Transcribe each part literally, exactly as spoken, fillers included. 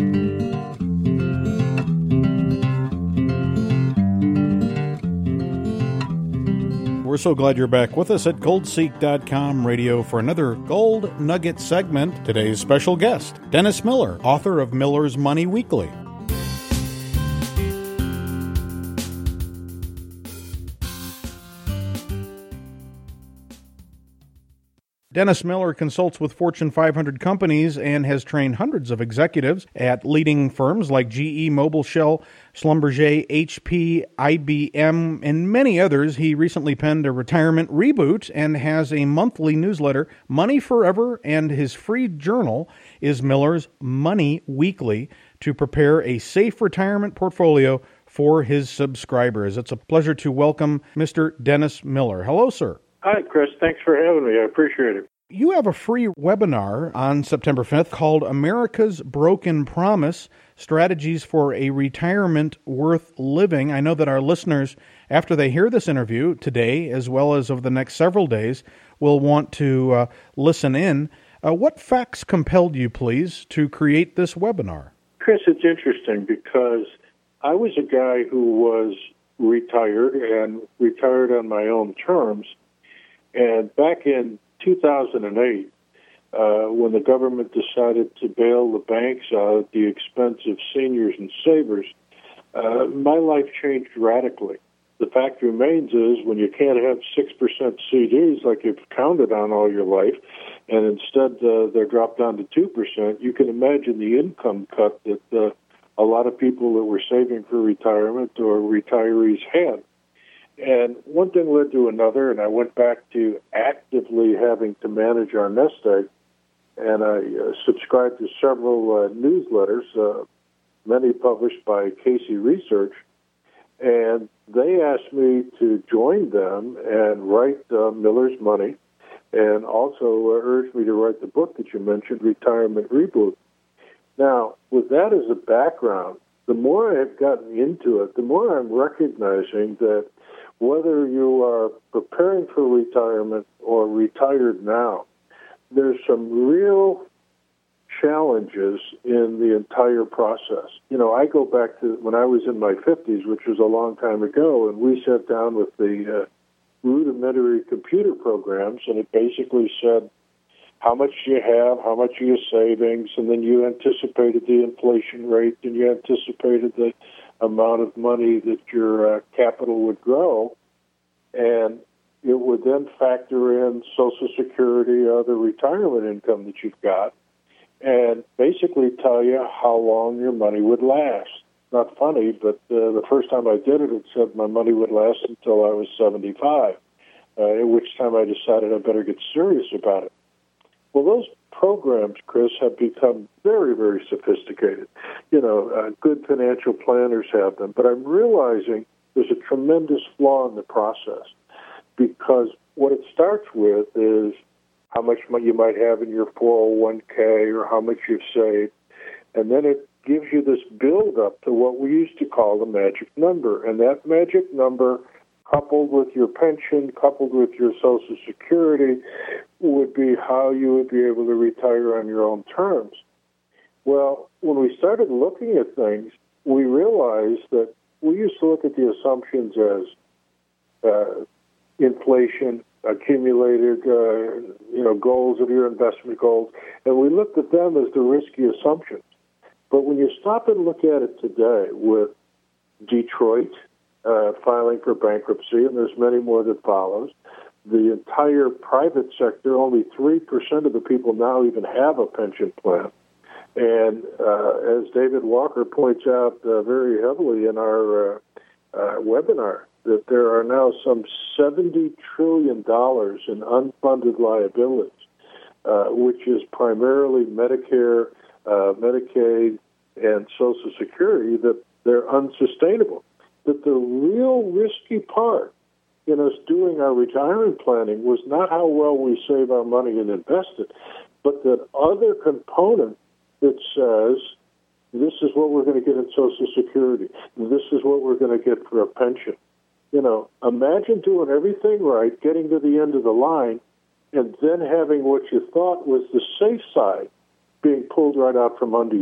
We're so glad you're back with us at gold seek dot com radio for another Gold Nugget segment. Today's special guest, Dennis Miller, author of Miller's Money Weekly. Dennis Miller consults with Fortune five hundred companies and has trained hundreds of executives at leading firms like G E, Mobil, Shell, Schlumberger, H P, I B M, and many others. He recently penned a retirement reboot and has a monthly newsletter, Money Forever, and his free journal is Miller's Money Weekly to prepare a safe retirement portfolio for his subscribers. It's a pleasure to welcome Mister Dennis Miller. Hello, sir. Hi, Chris. Thanks for having me. I appreciate it. You have a free webinar on September fifth called America's Broken Promise, Strategies for a Retirement Worth Living. I know that our listeners, after they hear this interview today, as well as over the next several days, will want to uh, listen in. Uh, what facts compelled you, please, to create this webinar? Chris, it's interesting because I was a guy who was retired and retired on my own terms. And back in two thousand eight, uh, when the government decided to bail the banks out at the expense of seniors and savers, uh, my life changed radically. The fact remains is when you can't have six percent C Ds like you've counted on all your life, and instead uh, they're dropped down to two percent, you can imagine the income cut that uh, a lot of people that were saving for retirement or retirees had. And one thing led to another, and I went back to actively having to manage our nest egg, and I uh, subscribed to several uh, newsletters, uh, many published by Casey Research, and they asked me to join them and write uh, Miller's Money, and also uh, urged me to write the book that you mentioned, Retirement Reboot. Now, with that as a background, the more I've gotten into it, the more I'm recognizing that whether you are preparing for retirement or retired now, there's some real challenges in the entire process. You know, I go back to when I was in my fifties, which was a long time ago, and we sat down with the uh, rudimentary computer programs, and it basically said how much you have, how much are your savings, and then you anticipated the inflation rate, and you anticipated the amount of money that your uh, capital would grow, and it would then factor in Social Security or the retirement income that you've got, and basically tell you how long your money would last. Not funny, but uh, the first time I did it, it said my money would last until I was seventy-five, uh, at which time I decided I better get serious about it. Well, those programs, Chris, have become very, very sophisticated. You know, uh, good financial planners have them. But I'm realizing there's a tremendous flaw in the process because what it starts with is how much money you might have in your four oh one k or how much you've saved. And then it gives you this build-up to what we used to call the magic number. And that magic number, coupled with your pension, coupled with your Social Security, would be how you would be able to retire on your own terms. Well, when we started looking at things, we realized that we used to look at the assumptions as uh, inflation, accumulated, uh, you know, goals of your investment goals, and we looked at them as the risky assumptions. But when you stop and look at it today with Detroit uh, filing for bankruptcy, and there's many more that follows, the entire private sector, only three percent of the people now even have a pension plan. And uh, as David Walker points out uh, very heavily in our uh, uh, webinar, that there are now some seventy trillion dollars in unfunded liabilities, uh, which is primarily Medicare, uh, Medicaid, and Social Security, that they're unsustainable. That the real risky part in us doing our retirement planning was not how well we save our money and invest it, but that other component that says, this is what we're going to get in Social Security, this is what we're going to get for a pension. You know, imagine doing everything right, getting to the end of the line, and then having what you thought was the safe side being pulled right out from under you.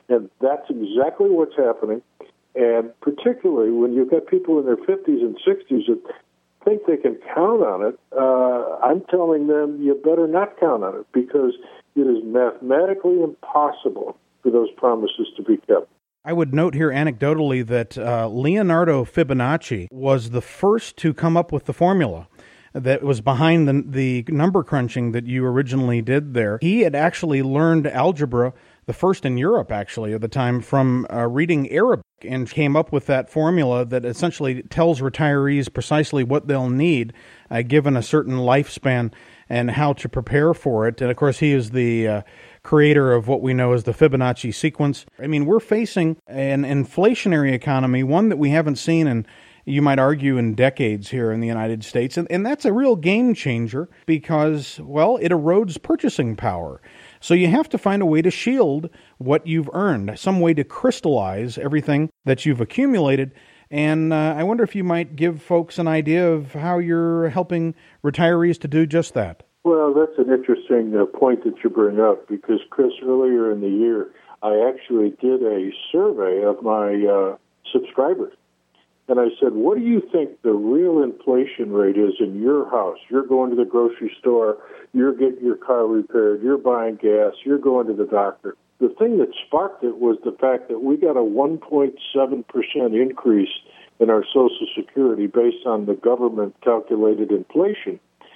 And that's exactly what's happening. And particularly when you've got people in their fifties and sixties that think they can count on it, uh, I'm telling them you better not count on it, because it is mathematically impossible for those promises to be kept. I would note here anecdotally that uh, Leonardo Fibonacci was the first to come up with the formula that was behind the, the number crunching that you originally did there. He had actually learned algebra, the first in Europe actually at the time, from uh, reading Arabic, and came up with that formula that essentially tells retirees precisely what they'll need uh, given a certain lifespan and how to prepare for it. And of course, he is the uh, creator of what we know as the Fibonacci sequence. I mean, we're facing an inflationary economy, one that we haven't seen in, you might argue, in decades here in the United States. And, and that's a real game changer because, well, it erodes purchasing power. So you have to find a way to shield what you've earned, some way to crystallize everything that you've accumulated. And uh, I wonder if you might give folks an idea of how you're helping retirees to do just that. Well, that's an interesting uh, point that you bring up, because, Chris, earlier in the year, I actually did a survey of my uh, subscribers. And I said, what do you think the real inflation rate is in your house? You're going to the grocery store, you're getting your car repaired, you're buying gas, you're going to the doctor. The thing that sparked it was the fact that we got a one point seven percent increase in our Social Security based on the government-calculated inflation.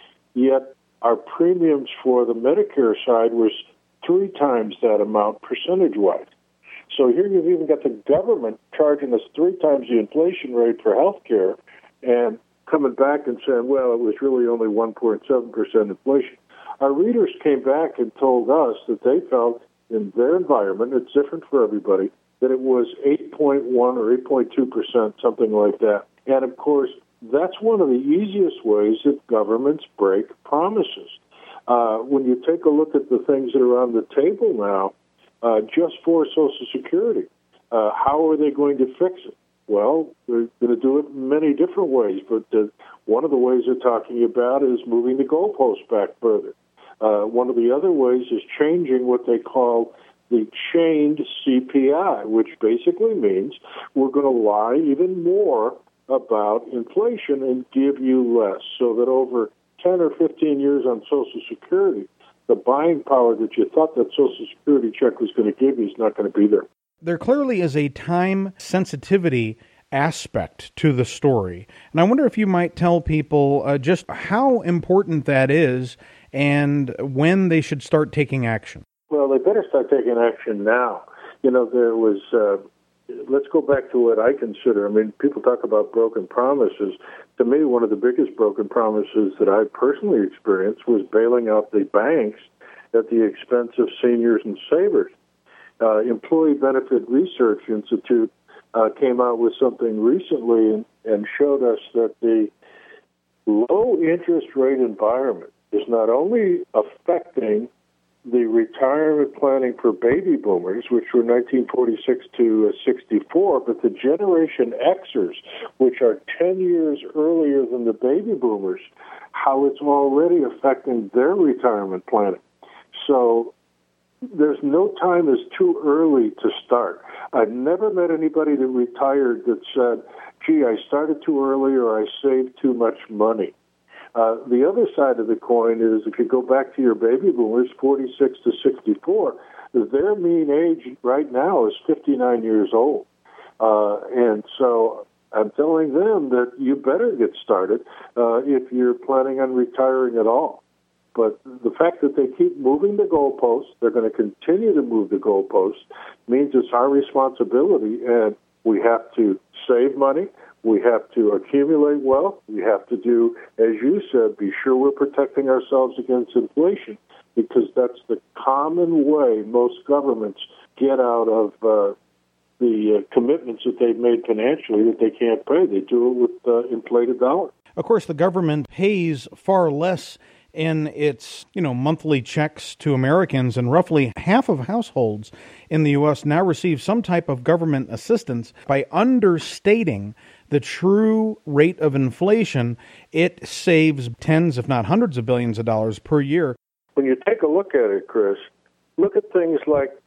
Yet our premiums for the Medicare side was three times that amount percentage-wise. So here you've even got the government charging us three times the inflation rate for health care and coming back and saying, well, it was really only one point seven percent inflation. Our readers came back and told us that they felt in their environment, it's different for everybody, that it was eight point one or eight point two percent, something like that. And, of course, that's one of the easiest ways that governments break promises. Uh, when you take a look at the things that are on the table now, Uh, just for Social Security. Uh, how are they going to fix it? Well, they're going to do it in many different ways, but uh, one of the ways they're talking about is moving the goalposts back further. Uh, one of the other ways is changing what they call the chained C P I, which basically means we're going to lie even more about inflation and give you less, so that over ten or fifteen years on Social Security, the buying power that you thought that Social Security check was going to give you is not going to be there. There clearly is a time sensitivity aspect to the story. And I wonder if you might tell people uh, just how important that is and when they should start taking action. Well, they better start taking action now. You know, there was, uh, let's go back to what I consider. I mean, people talk about broken promises. To me, one of the biggest broken promises that I personally experienced was bailing out the banks at the expense of seniors and savers. Uh, Employee Benefit Research Institute uh, came out with something recently and, and showed us that the low interest rate environment is not only affecting the retirement planning for baby boomers, which were nineteen forty-six to sixty-four, but the Generation Xers, which are ten years earlier than the baby boomers, how it's already affecting their retirement planning. So there's no time is too early to start. I've never met anybody that retired that said, gee, I started too early or I saved too much money. Uh, the other side of the coin is, if you go back to your baby boomers, forty-six to sixty-four, their mean age right now is fifty-nine years old. Uh, and so I'm telling them that you better get started uh, if you're planning on retiring at all. But the fact that they keep moving the goalposts, they're going to continue to move the goalposts, means it's our responsibility, and we have to save money. We have to accumulate wealth. We have to do, as you said, be sure we're protecting ourselves against inflation, because that's the common way most governments get out of uh, the uh, commitments that they've made financially that they can't pay. They do it with uh, inflated dollars. Of course, the government pays far less in its, you know, monthly checks to Americans, and roughly half of households in the U S now receive some type of government assistance. By understating the true rate of inflation, it saves tens, if not hundreds of billions of dollars per year. When you take a look at it, Chris, look at things like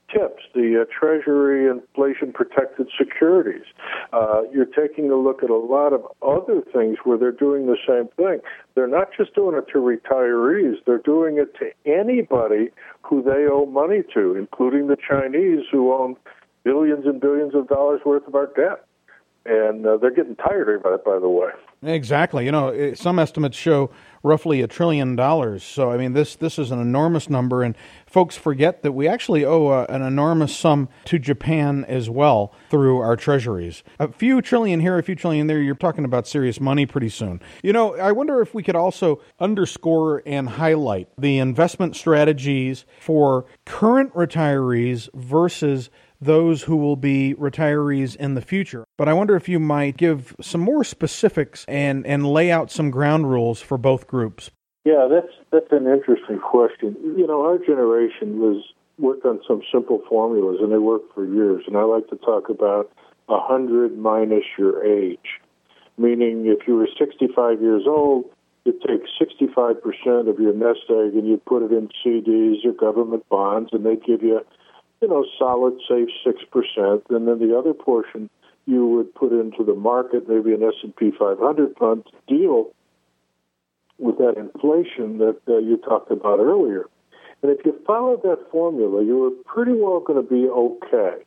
TIPS, the uh, Treasury Inflation-Protected Securities. Uh, you're taking a look at a lot of other things where they're doing the same thing. They're not just doing it to retirees. They're doing it to anybody who they owe money to, including the Chinese who own billions and billions of dollars worth of our debt. And uh, they're getting tired of it, by the way. Exactly. You know, some estimates show roughly a trillion dollars. So, I mean, this this is an enormous number, and folks forget that we actually owe a, an enormous sum to Japan as well through our treasuries. A few trillion here, a few trillion there, you're talking about serious money pretty soon. You know, I wonder if we could also underscore and highlight the investment strategies for current retirees versus those who will be retirees in the future. But I wonder if you might give some more specifics and, and lay out some ground rules for both groups. Yeah, that's that's an interesting question. You know, our generation was worked on some simple formulas, and they worked for years. And I like to talk about one hundred minus your age, meaning if you were sixty-five years old, you'd take sixty-five percent of your nest egg and you'd put it in C Ds or government bonds, and they'd give you you know, solid, safe six percent, and then the other portion you would put into the market, maybe an S and P five hundred fund to deal with that inflation that uh, you talked about earlier. And if you followed that formula, you were pretty well going to be okay.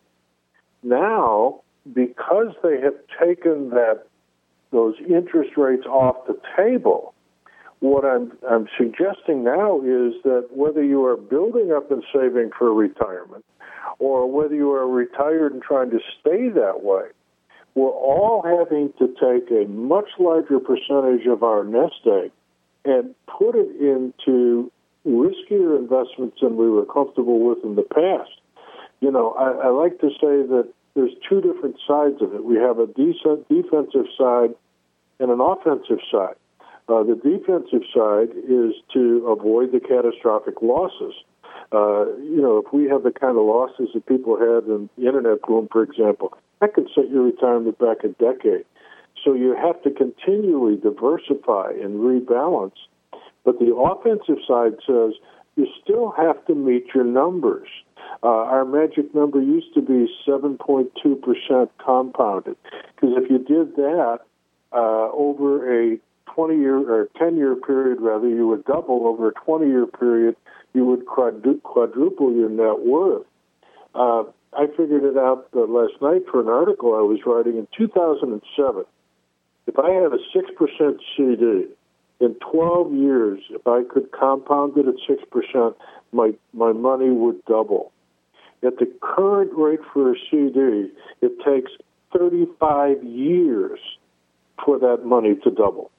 Now, because they have taken that those interest rates off the table, what I'm, I'm suggesting now is that whether you are building up and saving for retirement or whether you are retired and trying to stay that way, we're all having to take a much larger percentage of our nest egg and put it into riskier investments than we were comfortable with in the past. You know, I, I like to say that there's two different sides of it. We have a decent defensive side and an offensive side. Uh, the defensive side is to avoid the catastrophic losses. Uh, you know, if we have the kind of losses that people had in the internet boom, for example, that could set your retirement back a decade. So you have to continually diversify and rebalance. But the offensive side says you still have to meet your numbers. Uh, our magic number used to be seven point two percent compounded, because if you did that uh, over a twenty-year or ten-year period, rather, you would double. Over a twenty-year period, you would quadru- quadruple your net worth. Uh, I figured it out uh, last night for an article I was writing in two thousand seven. If I had a six percent C D, in twelve years, if I could compound it at six percent, my, my money would double. At the current rate for a C D, it takes thirty-five years for that money to double.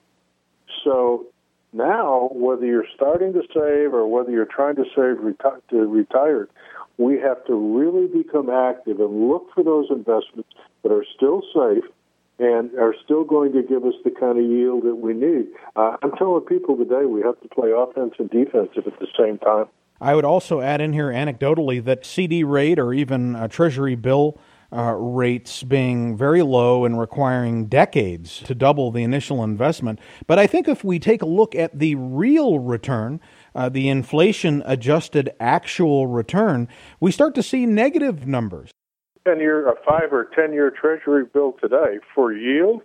So now, whether you're starting to save or whether you're trying to save reti- to retire, we have to really become active and look for those investments that are still safe and are still going to give us the kind of yield that we need. Uh, I'm telling people today we have to play offense and defensive at the same time. I would also add in here anecdotally that C D rate or even a Treasury bill uh, rates being very low and requiring decades to double the initial investment. But I think if we take a look at the real return, uh, the inflation-adjusted actual return, we start to see negative numbers. ten-year, a five or ten-year Treasury bill today for yield,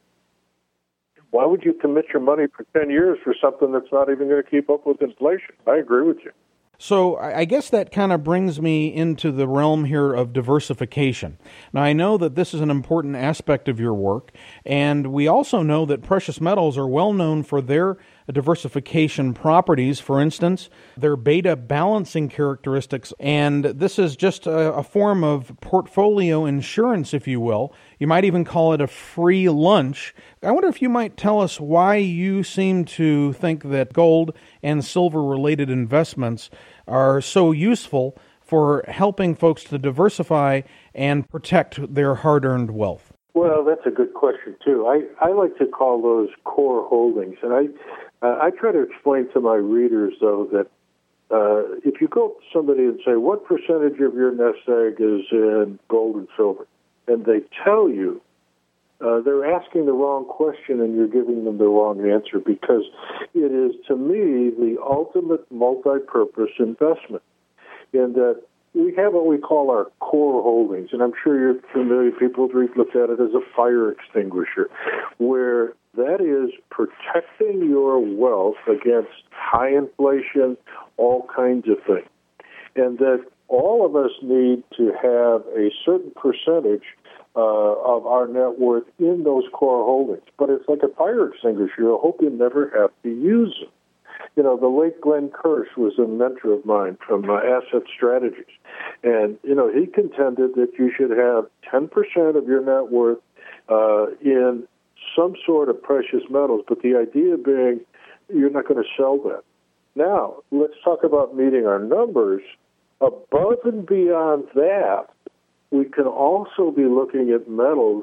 why would you commit your money for ten years for something that's not even going to keep up with inflation? I agree with you. So I guess that kind of brings me into the realm here of diversification. Now, I know that this is an important aspect of your work, and we also know that precious metals are well known for their diversification properties. For instance, their beta balancing characteristics, and this is just a, a form of portfolio insurance, if you will. You might even call it a free lunch. I wonder if you might tell us why you seem to think that gold and silver-related investments are so useful for helping folks to diversify and protect their hard-earned wealth. Well, that's a good question, too. I, I like to call those core holdings. And I uh, I try to explain to my readers, though, that uh, if you go to somebody and say, what percentage of your nest egg is in gold and silver? And they tell you, uh, they're asking the wrong question and you're giving them the wrong answer, because it is, to me, the ultimate multi-purpose investment in that we have what we call our core holdings, and I'm sure you're familiar, people have looked at it as a fire extinguisher, where that is protecting your wealth against high inflation, all kinds of things. And that all of us need to have a certain percentage uh, of our net worth in those core holdings. But it's like a fire extinguisher. You hope you never have to use it. You know, the late Glenn Kirsch was a mentor of mine from uh, Asset Strategies. And, you know, he contended that you should have ten percent of your net worth uh, in some sort of precious metals, but the idea being you're not going to sell that. Now, let's talk about meeting our numbers. Above and beyond that, we can also be looking at metals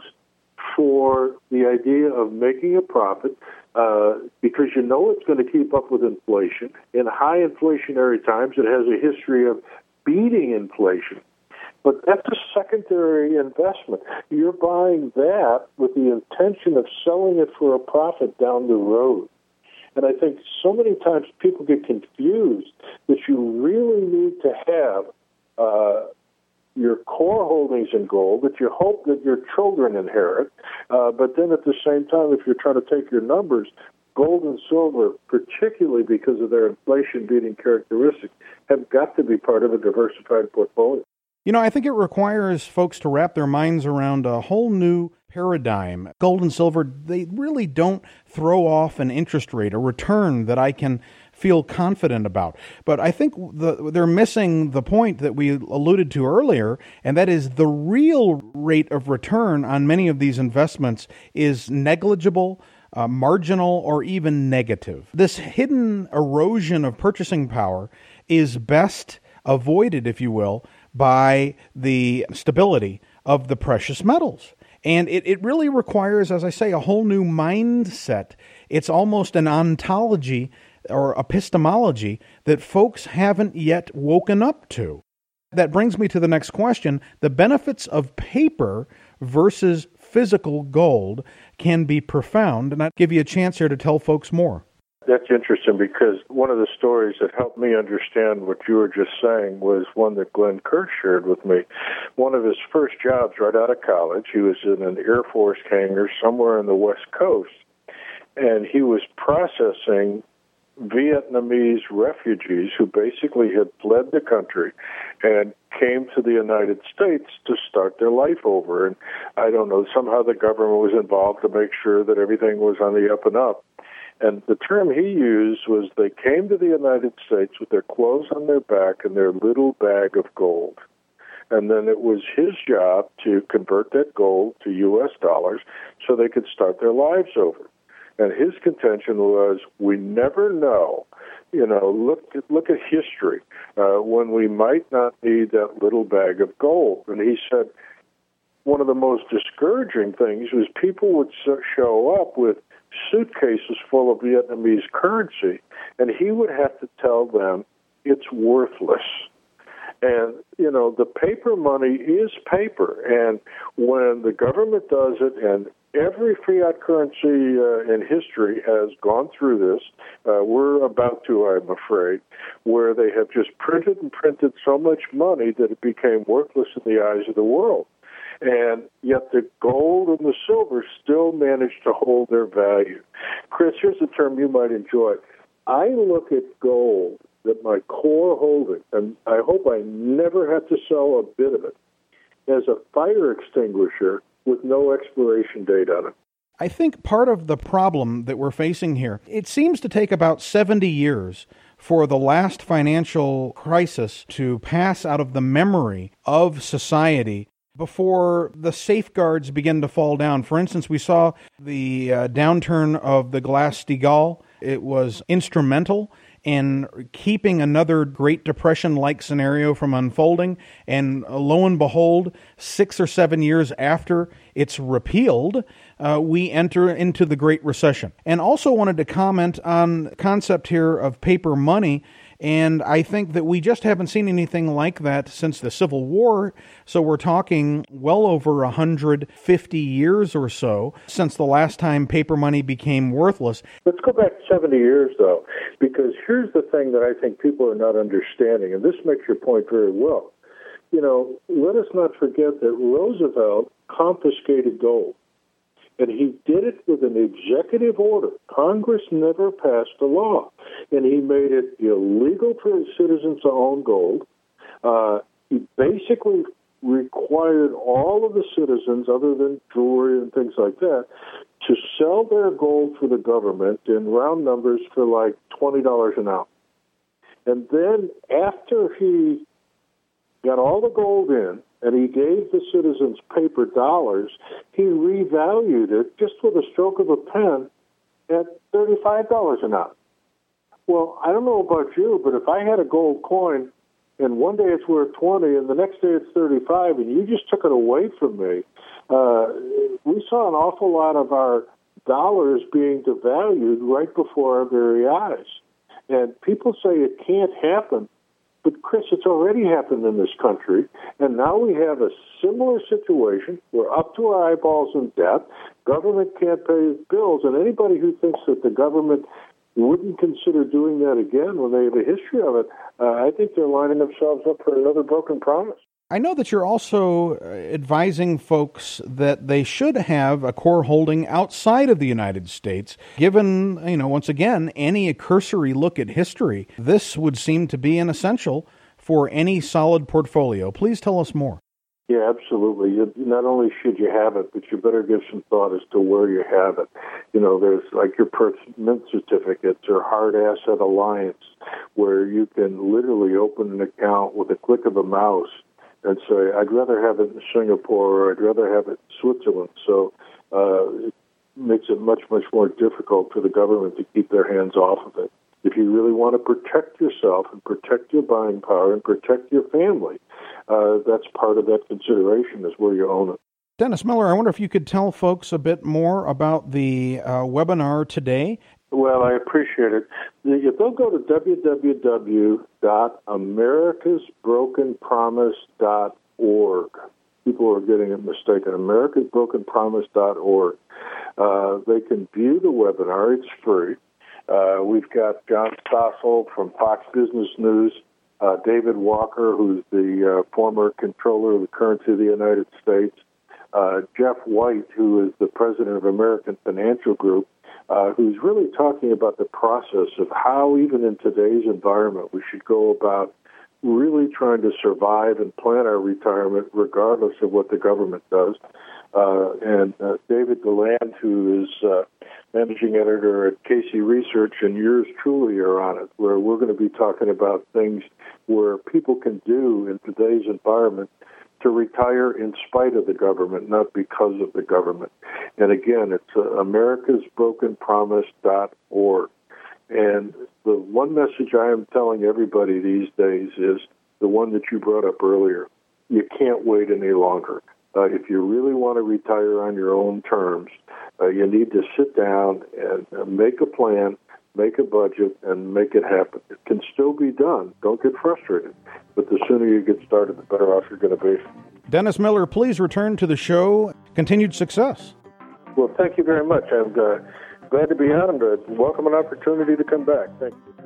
for the idea of making a profit uh, because you know it's going to keep up with inflation. In high inflationary times, it has a history of beating inflation. But that's a secondary investment. You're buying that with the intention of selling it for a profit down the road. And I think so many times people get confused that you really need to have uh, your core holdings in gold that you hope that your children inherit. Uh, but then at the same time, if you're trying to take your numbers, gold and silver, particularly because of their inflation-beating characteristics, have got to be part of a diversified portfolio. You know, I think it requires folks to wrap their minds around a whole new paradigm. Gold and silver, they really don't throw off an interest rate, a return that I can feel confident about. But I think the, they're missing the point that we alluded to earlier, and that is the real rate of return on many of these investments is negligible, uh, marginal, or even negative. This hidden erosion of purchasing power is best avoided, if you will, by the stability of the precious metals. And it, it really requires, as I say, a whole new mindset. It's almost an ontology or epistemology that folks haven't yet woken up to. That brings me to the next question. The benefits of paper versus physical gold can be profound, and I'll give you a chance here to tell folks more. That's interesting because one of the stories that helped me understand what you were just saying was one that Glenn Kirsch shared with me. One of his first jobs right out of college, he was in an Air Force hangar somewhere on the West Coast, and he was processing Vietnamese refugees who basically had fled the country and came to the United States to start their life over. And I don't know, somehow the government was involved to make sure that everything was on the up and up. And the term he used was they came to the United States with their clothes on their back and their little bag of gold. And then it was his job to convert that gold to U S dollars so they could start their lives over. And his contention was, we never know, you know, look at, look at history, uh, when we might not need that little bag of gold. And he said one of the most discouraging things was people would show up with suitcases full of Vietnamese currency, and he would have to tell them it's worthless. And, you know, the paper money is paper, and when the government does it, and every fiat currency uh, in history has gone through this, uh, we're about to, I'm afraid, where they have just printed and printed so much money that it became worthless in the eyes of the world. And yet the gold and the silver still manage to hold their value. Chris, here's a term you might enjoy. I look at gold, that my core holding, and I hope I never have to sell a bit of it, as a fire extinguisher with no expiration date on it. I think part of the problem that we're facing here, it seems to take about seventy years for the last financial crisis to pass out of the memory of society before the safeguards begin to fall down. For instance, we saw the uh, downturn of the Glass-Steagall. It was instrumental in keeping another Great Depression-like scenario from unfolding. And uh, lo and behold, six or seven years after it's repealed, uh, we enter into the Great Recession. And also wanted to comment on the concept here of paper money. And I think that we just haven't seen anything like that since the Civil War. So we're talking well over one hundred fifty years or so since the last time paper money became worthless. Let's go back seventy years, though, because here's the thing that I think people are not understanding, and this makes your point very well. you know, let us not forget that Roosevelt confiscated gold. And he did it with an executive order. Congress never passed a law. And he made it illegal for citizens to own gold. Uh, he basically required all of the citizens, other than jewelry and things like that, to sell their gold for the government in round numbers for like twenty dollars an ounce. And then after he got all the gold in, and he gave the citizens paper dollars, he revalued it just with a stroke of a pen at thirty-five dollars an ounce. Well, I don't know about you, but if I had a gold coin and one day it's worth twenty and the next day it's thirty-five and you just took it away from me, uh, we saw an awful lot of our dollars being devalued right before our very eyes. And people say it can't happen. But, Chris, it's already happened in this country, and now we have a similar situation. We're up to our eyeballs in debt. Government can't pay its bills, and anybody who thinks that the government wouldn't consider doing that again when they have a history of it, uh, I think they're lining themselves up for another broken promise. I know that you're also advising folks that they should have a core holding outside of the United States. Given, you know, once again, any cursory look at history, this would seem to be an essential for any solid portfolio. Please tell us more. Yeah, absolutely. You, not only should you have it, but you better give some thought as to where you have it. You know, there's like your Perth Mint certificates or Hard Asset Alliance, where you can literally open an account with a click of a mouse and say, I'd rather have it in Singapore or I'd rather have it in Switzerland. So uh, it makes it much, much more difficult for the government to keep their hands off of it. If you really want to protect yourself and protect your buying power and protect your family, uh, that's part of that consideration is where you own it. Dennis Miller, I wonder if you could tell folks a bit more about the uh, webinar today. Well, I appreciate it. If they'll go to w w w dot americas broken promise dot org. People are getting it mistaken. americas broken promise dot org. Uh, they can view the webinar. It's free. Uh, we've got John Stossel from Fox Business News, uh, David Walker, who's the uh, former controller of the currency of the United States, uh, Jeff White, who is the president of American Financial Group, uh, who's really talking about the process of how, even in today's environment, we should go about really trying to survive and plan our retirement regardless of what the government does. Uh, and uh, David Galland, who is uh, managing editor at Casey Research, and yours truly are on it, where we're going to be talking about things where people can do in today's environment to retire in spite of the government, not because of the government. And again, it's uh, americas broken promise dot org. And the one message I am telling everybody these days is the one that you brought up earlier. You can't wait any longer. Uh, if you really want to retire on your own terms, uh, you need to sit down and uh, make a plan, make a budget, and make it happen. It can still be done. Don't get frustrated. But the sooner you get started, the better off you're going to be. Dennis Miller, please return to the show. Continued success. Well, thank you very much. I'm uh, glad to be on and uh, welcome an opportunity to come back. Thank you.